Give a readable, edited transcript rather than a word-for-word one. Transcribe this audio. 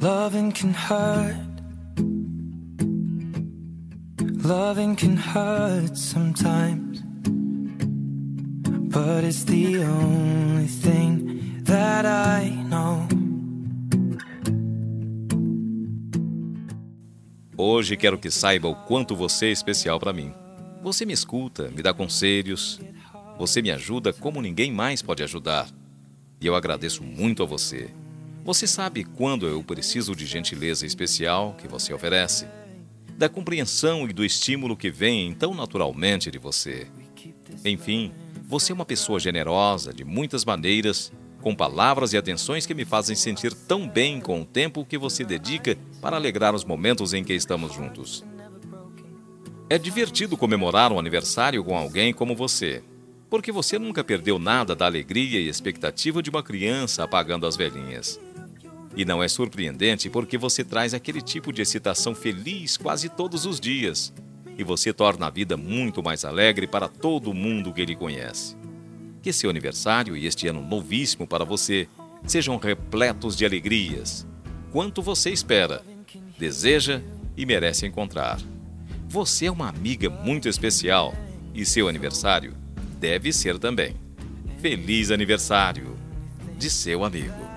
Loving can hurt. Loving can hurt sometimes, but it's the only thing that I know. Hoje quero que saiba o quanto você é especial para mim. Você me escuta, me dá conselhos, você me ajuda como ninguém mais pode ajudar. E eu agradeço muito a você. Você sabe quando eu preciso de gentileza especial que você oferece, da compreensão e do estímulo que vem tão naturalmente de você. Enfim, você é uma pessoa generosa de muitas maneiras, com palavras e atenções que me fazem sentir tão bem com o tempo que você dedica para alegrar os momentos em que estamos juntos. É divertido comemorar um aniversário com alguém como você, porque você nunca perdeu nada da alegria e expectativa de uma criança apagando as velhinhas. E não é surpreendente porque você traz aquele tipo de excitação feliz quase todos os dias, e você torna a vida muito mais alegre para todo mundo que lhe conhece. Que seu aniversário e este ano novíssimo para você sejam repletos de alegrias, quanto você espera, deseja e merece encontrar. Você é uma amiga muito especial e seu aniversário deve ser também. Feliz aniversário de seu amigo.